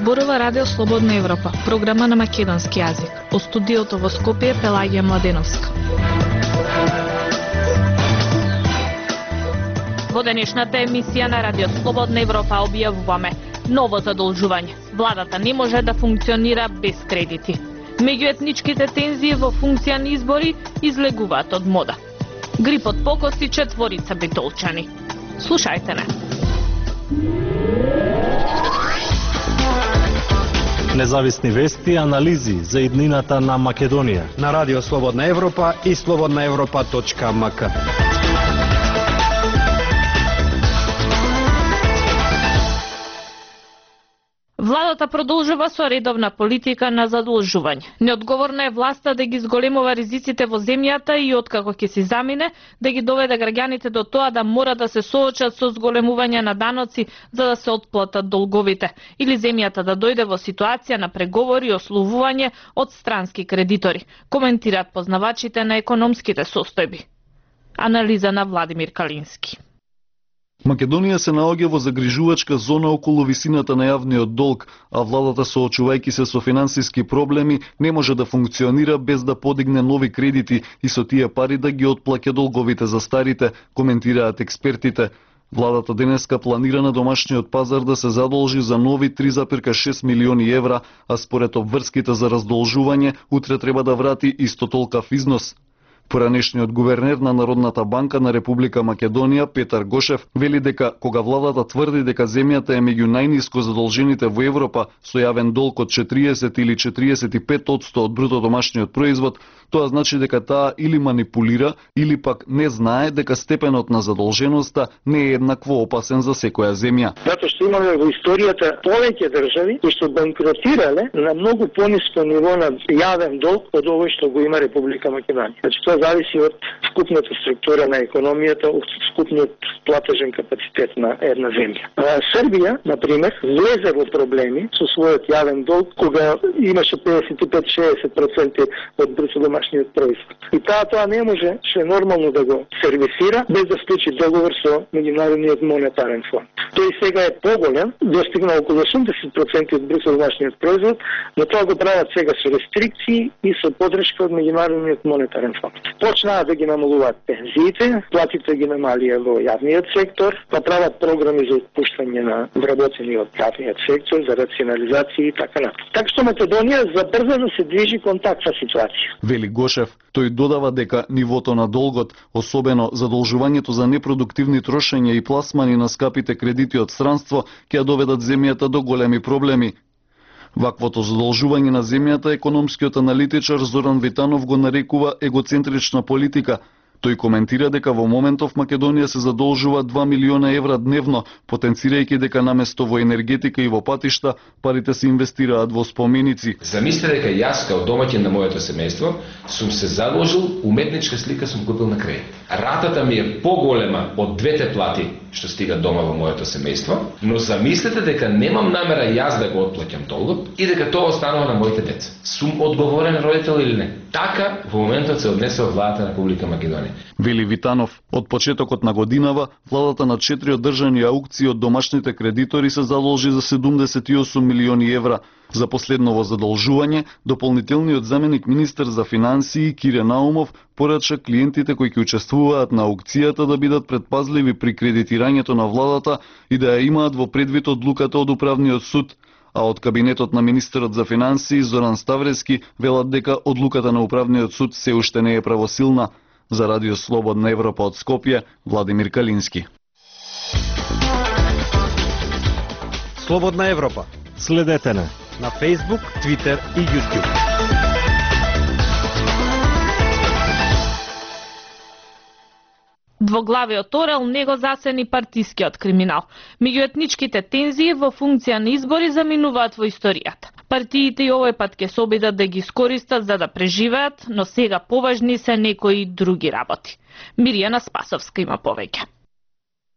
Зборува Радио Слободна Европа, програма на македонски јазик. Од студиото во Скопје Пелагија Младеновска. Во денешната емисија на Радио Слободна Европа објавуваме ново задолжување. Владата не може да функционира без кредити. Меѓуетничките тензии во функција на избори излегуваат од мода. Грип од покоси четворица битолчани. Слушајте не. Независни вести и анализи за иднината на Македонија на Радио Слободна Европа и slobodnaevropa.mk. Владата продолжува со редовна политика на задолжување. Неодговорна е власта да ги зголемува ризиците во земјата и откако ќе си замине, да ги доведе граѓаните до тоа да мора да се соочат со зголемување на даноци за да се отплатат долговите, или земјата да дојде во ситуација на преговори и ословување од странски кредитори, коментираат познавачите на економските состојби. Анализа на Владимир Калински. Македонија се наоѓа во загрижувачка зона околу висината на јавниот долг, а владата, соочувајќи се со финансиски проблеми, не може да функционира без да подигне нови кредити и со тие пари да ги отплаќа долговите за старите, коментираат експертите. Владата денеска планира на домашниот пазар да се задолжи за нови 3,6 милиони евра, а според обврските за раздолжување, утре треба да врати исто толкав износ. Поранешниот гувернер на Народната банка на Република Македонија, Петар Гошев, вели дека кога владата тврди дека земјата е меѓу најниско задолжените во Европа со јавен долг од 40 или 45% од бруто домашниот производ, тоа значи дека таа или манипулира, или пак не знае дека степенот на задолженоста не е еднакво опасен за секоја земја. Затоа што имаме во историјата повеќе држави кои што банкротирале на многу пониско ниво на јавен долг од овој што го има Република Македонија. Значи тоа зависи од скупната структура на економијата, од скупниот платежен капацитет на една земја. Србија, на пример, влезе во проблеми со својот јавен долг кога имаше 55-60% од бруто домашниот производ. И тоа не може ше нормално да го сервисира без да склучи договор со Меѓународниот монетарен фонд. Тој сега е поголем, достигна околу 80% од бруто домашниот производ, но тоа го прават сега со рестрикции и со подршка од Меѓународниот монетарен фонд. Почнаа да ги намалуваат пензиите, платите ги намалија во јавниот сектор, па прават програми за отпуштање на вработени од јавниот сектор, за рационализација и така натаму. Така што Македонија забрзано се движи кон таква ситуација. Вели Гошев, тој додава дека нивото на долгот, особено задолжувањето за непродуктивни трошења и пласмани на скапите кредити од странство, ќе доведат земјата до големи проблеми. Ваквото задолжување на земјата економскиот аналитичар Зоран Витанов го нарекува егоцентрична политика. Тој коментира дека во моментов Македонија се задолжува 2 милиона евра дневно, потенцирајќи дека наместо во енергетика и во патишта, парите се инвестираат во споменици. Замислете дека јас као домаќин на моето семејство сум се задолжил, уметничка слика сум купил на кредит. Ратата ми е поголема од двете плати што стигат дома во моето семејство, но замислете дека немам намера јас да го отплаќам долгот и дека тоа останува на моите деца. Сум одговорен родител или не? Така во моментот се однесува владата на Република Македонија. Вели Витанов, од почетокот на годинава, владата на 4 одржани аукции од домашните кредитори се задолжи за 78 милиони евра. За последново задолжување, дополнителниот заменик министер за финансии Кире Наумов порача клиентите кои ќе учествуваат на аукцијата да бидат предпазливи при кредитирањето на владата и да ја имаат во предвид одлуката од управниот суд. А од кабинетот на министерот за финансии Зоран Ставрески велат дека одлуката на управниот суд се уште не е правосилна. За Радио Слободна Европа од Скопје, Владимир Калински. Слободна Европа. Следете на Facebook, Twitter и YouTube. Двоглавиот орел не го засени партискиот криминал. Меѓуетничките тензии во функција на избори заминуваат во историјата. Партиите и овој пат ќе се обидат да ги искористат за да преживеат, но сега поважни се некои други работи. Мирјана Спасовска има повеќе.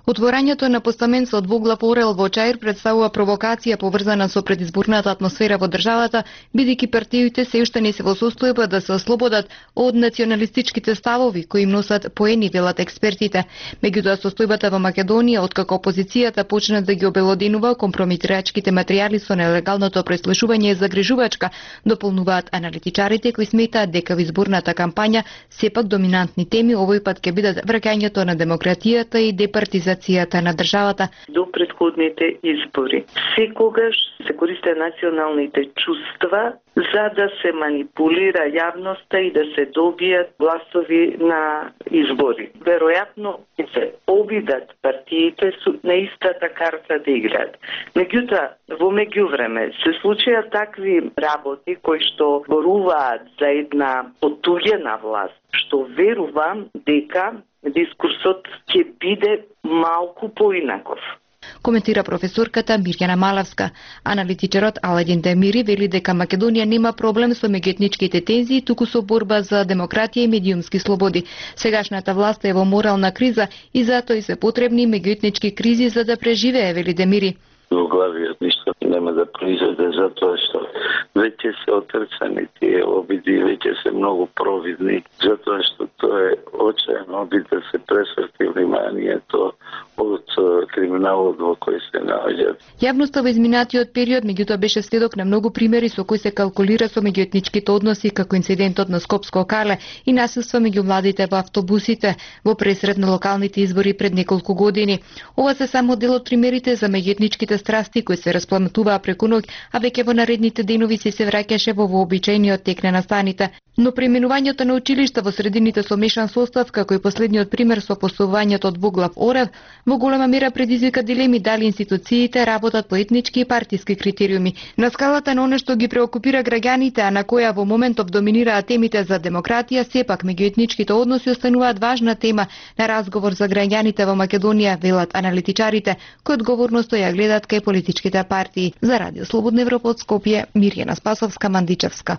Отворањето на постамент со двуглав орел во Чаир представува провокација поврзана со предизборната атмосфера во државата, бидејќи партиите се уште не се во состојба да се ослободат од националистичките ставови кои им носат поени, велат експертите. Меѓутоа состојбата во Македонија, откако опозицијата почна да ги обелоденува компромитирачките материјали со нелегалното преслушување е загрижувачка, дополнуваат аналитичарите кои сметаат дека во изборната кампања сепак доминантни теми овој пат ќе бидат враќањето на демократијата и департизацијата на државата. До претходните избори секогаш се користе националните чувства за да се манипулира јавноста и да се добијат гласови на избори. Веројатно се обидат партиите на истата карта да играат. Меѓутоа, во меѓувреме се случија такви работи кои што боруваат за една потуѓена власт, што верувам дека дискурсот ќе биде малку поинаков. Коментира професорката Мирјана Малавска. Аналитичарот Аладин Демири вели дека Македонија нема проблем со меѓуетничките тензии, туку со борба за демократија и медиумски слободи. Сегашната власт е во морална криза и затоа и се потребни меѓуетнички кризи за да преживее, вели Демири. Главиот ништо нема да произведе затоа што веќе се отрцани тие обиди, веќе се многу провидни, затоа што тоа е очаен обид да се пресврти вниманието од криминалот во кој се наоѓаат. Јавноста во изминатиот период меѓутоа беше следок на многу примери со кои се калкулира со меѓуетничките односи, како инцидентот на Скопско Карле и насилство меѓу младите во автобусите во пресред на локалните избори пред неколку години. Ова се само дел од примерите за меѓуетничките страсти кои се распламтуваа преку ноќ, а веќе во наредните денови се враќаше во вообичаениот тек на настаните. Но преименувањето на училишта во средините со мешан состав, како и последниот пример со поставувањето од двуглав орел, во голема мера предизвика дилеми дали институциите работат по етнички и партиски критериуми. На скалата на оно што ги преокупира граѓаните, а на која во моментов доминираат темите за демократија, сепак меѓуетничките односи остануваат важна тема на разговор за граѓаните во Македонија, велат аналитичарите, кои одговорноста ја гледат кај политичките партии. За Радио Слободна Европа од Скопје, Мирјана Спасовска, Мандичевска.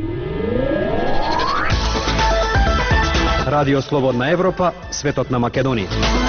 Радио Слободна Европа, светот на Македонија.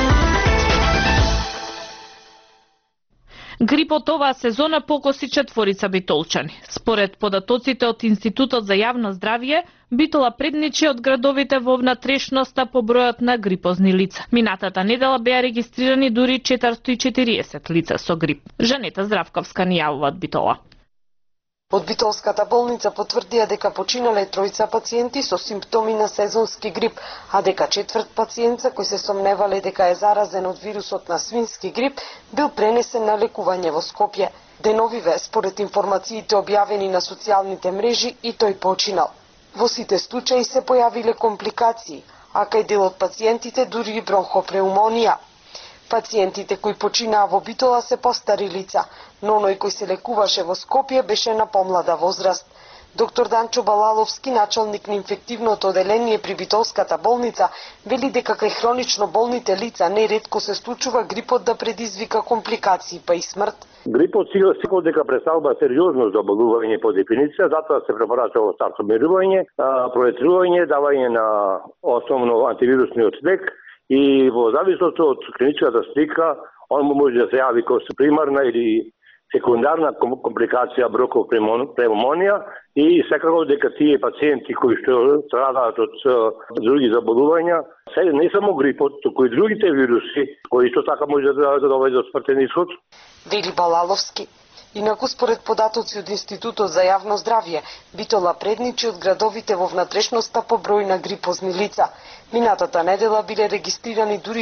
Грипот оваа сезона покоси 4 битолчани. Според податоците од Институтот за јавно здравје, Битола предничи од градовите во внатрешноста по бројот на грипозни лица. Минатата недела беа регистрирани дури 440 лица со грип. Жанета Здравковска ни јавува од Битола. Од Битолската болница потврдија дека починале 3 пациенти со симптоми на сезонски грип, а дека 4 пациент кој се сомневале дека е заразен од вирусот на свински грип, бил пренесен на лекување во Скопје. Деновиве, според информациите објавени на социјалните мрежи, и тој починал. Во сите случаи се појавиле компликации, а кај дел од пациентите дури и бронхопреумонија. Пациентите кои починаа во Битола се постари лица, но оној кој се лекуваше во Скопје беше на помлада возраст. Доктор Данчо Балаловски, началник на инфективното оделение при Битолската болница, вели дека кај хронично болните лица неретко се случува грипот да предизвика компликации па и смрт. Грипот сигурно дека представува сериозно заболување по дефиниција, затоа се препорачува стартомирување, проветрување, давање на основно антивирусниот лек и во зависност од клиничката слика, он може да се јави како примарна или секундарна компликација бронхопневмонија и секако дека тие пациенти кои што страдаат од други заболувања, не само грипот, туку и другите вируси кои што така може да доведат до смртен исход. Вели Балаловски. Инаку според податоци од Институтот за јавно здравје, Битола предничи од градовите во внатрешноста по број на грипозни лица. Минатата недела биле регистрирани дури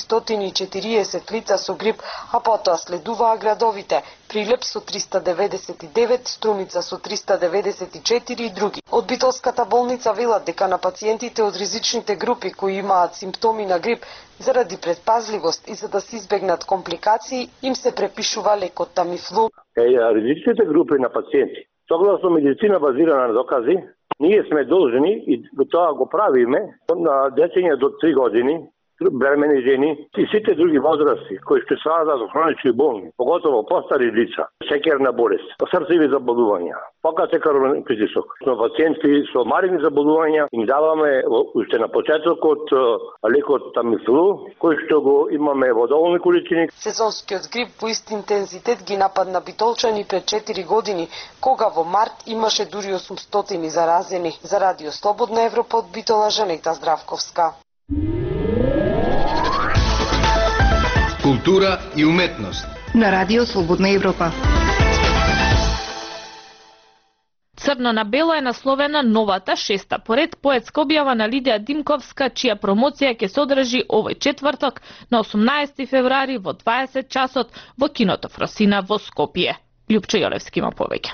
440 лица со грип, а потоа следуваа градовите Прилеп со 399, Струмица со 394 и други. Од Битолската болница велат дека на пациентите од ризичните групи кои имаат симптоми на грип, заради предпазливост и за да се избегнат компликации, им се препишува лекот Тамифлу. Ризичните групи на пациенти, согласно медицина базирана на докази, ние сме должни, и тоа го правиме, на дечење до 3 години, бремени жени и сите други возрасти кои што страдат од хронични болни, поготово постари лица, шеќерна болест, срцеви заболувања, покате крвен притисок. Но пациенти со маригни заболувања им даваме уште на почетокот лекот Тамифлу, кој што го имаме во доволни количини. Сезонскиот грип во ист интензитет ги нападна битолчани пред 4 години, кога во март имаше дури 800 заразени. За Радио Слободна Европа од Битола, Жанета Здравковска. Култура и уметност на Радио Слободна Европа. Црно на бело е насловена новата 6-та поред поетска објава на Лидија Димковска, чија промоција ќе се одржи овој четврток на 18 февруари во 20 часот во киното Фросина во Скопје. Љупчо Јолевски има повеќе.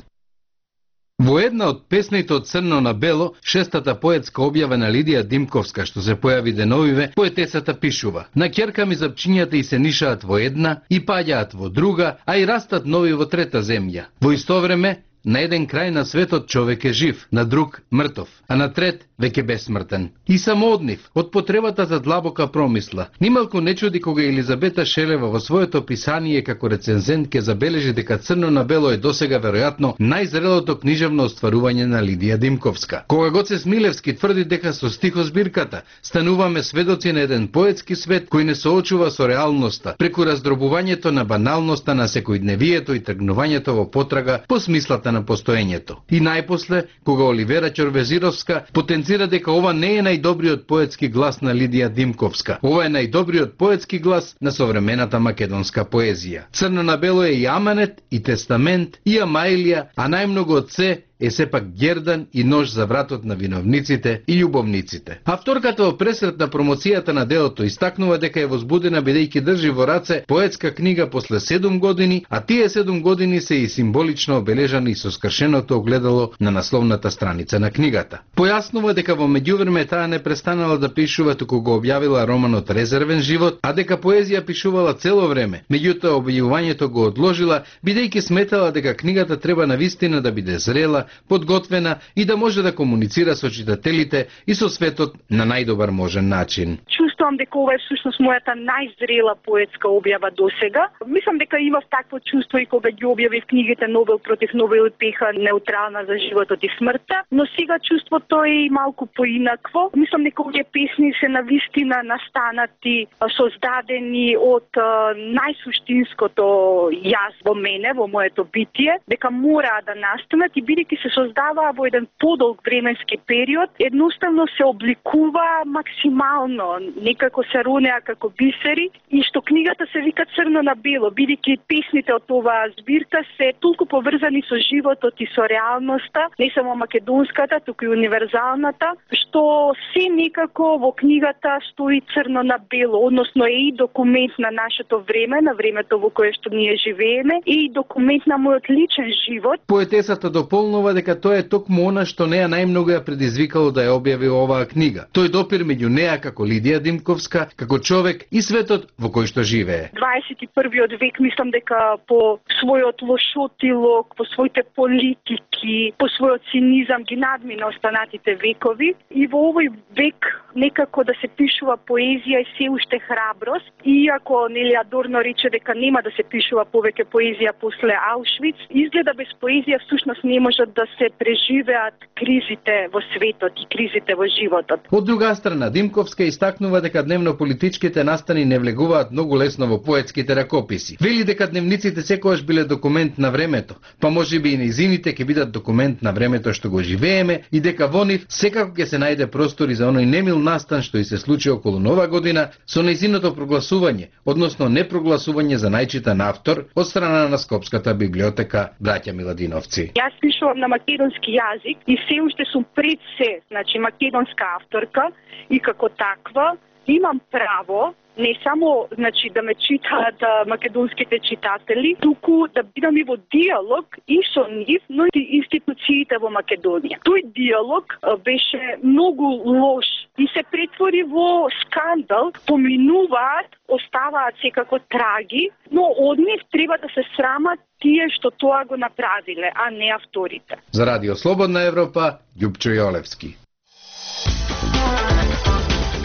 Во една од песните од Црно на бело, 6-та поетска објава на Лидија Димковска, што се појави деновиве, поетесата пишува: "На ќерка ми запчињата и се нишаат во една, и паѓаат во друга, а и растат нови во трета земја. Во исто време, на еден крај на светот човек е жив, на друг мртов, а на трет веќе бесмртен. И само од нив, од потребата за длабока промисла. Нималку не чуди кога Елизабета Шелева во своето писание како рецензент ќе забележи дека Црно на бело е досега веројатно најзрелото книжевно остварување на Лидија Димковска. Кога Гоце Смилевски тврди дека со стихозбирката стануваме сведоци на еден поетски свет кој не соочува со реалноста, преку раздробувањето на баналноста на секојдневието и тргнувањето во потрага по смислата на постоењето. И најпосле, кога Оливера Ќорвезировска потенцира дека ова не е најдобриот поетски глас на Лидија Димковска, ова е најдобриот поетски глас на современата македонска поезија. Црно на бело е и аманет, и тестамент, и амаилија, а најмногу од се е сепак гердан и нож за вратот на виновниците и љубовниците. Авторката во пресрет на промоцијата на делото истакнува дека е возбудена бидејќи држи во раце поетска книга после 7 години, а тие 7 години се и символично обележани со скршеното огледало на насловната страница на книгата. Појаснува дека во меѓувреме таа не престанала да пишува туку го објавила романот Резервен живот, а дека поезија пишувала цело време. Меѓутоа објавувањето го одложила бидејќи сметала дека книгата треба навистина да биде зрела, подготвена и да може да комуницира со читателите и со светот на најдобар можен начин. Чувствувам дека ова е всушност мојата најзрела поетска објава досега. Мислам дека имав такво чувство и кога ги објавив книгите Нобел против Нобел и Пеха, неутрална за животот и смртта, но сега чувството е и малку поинакво. Мислам дека овие песни се навистина настанати, создадени од најсуштинското јас во мене, во моето битие, дека мора да настанат и бидејќи се создаваа во еден подолг временски период, едноставно се обликува максимално, некако се ронеа како бисери, и што книгата се вика Црно на бело, бидејќи песните од оваа збирка се толку поврзани со животот и со реалноста, не само македонската, туку и универзалната, што се некако во книгата стои црно на бело, односно е и документ на нашето време, на времето во кое што ние живееме, и документ на мојот личен живот. Поетесата дополнува дека тоа е токму она што неа најмногу ја предизвикало да ја објави оваа книга. Тој допир меѓу неа како Лидија Димковска, како човек и светот во кој што живее. 21-виот век мислам дека по својот лошотилок, по своите политики, по својот цинизам ги надмина останатите векови, и во овој век некако да се пишува поезија е се уште храброст, иако Нели Адорно рече дека нема да се пишува повеќе поезија после Аушвиц, изгледа без поезија всушност не можат да се преживеат кризите во светот и кризите во животот. Од друга страна, Димковска истакнува дека дневно-политичките настани не влегуваат многу лесно во поетските ракописи. Вели дека дневниците секогаш биле документ на времето, па можеби и нејзините ќе бидат документ на времето што го живееме, и дека во нив секако ќе се најде простор и за оној немил настан што и се случи околу Нова година со нејзиното прогласување, односно непрогласување за најчитан автор од страна на Скопската библиотека браќа Миладиновци. Јас пишувам на македонски јазик и се уште сум пред се, значи македонска авторка, и како таква имам право не само значи да ме читаат македонските читатели, туку да бидам и во диалог и со нив, но и институциите во Македонија. Тој диалог беше многу лош и се претвори во скандал, поминуваат, оставаат секако траги, но од нив треба да се срамат тие што тоа го направиле, а не авторите. За Радио Слободна Европа, Љупчо Јолевски.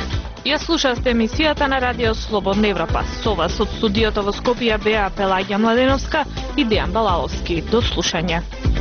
Ја слушавте емисијата на Радио Слободна Европа. Со вас од студиото во Скопје беа Пелагија Младеновска и Дејан Балаловски. До слушање.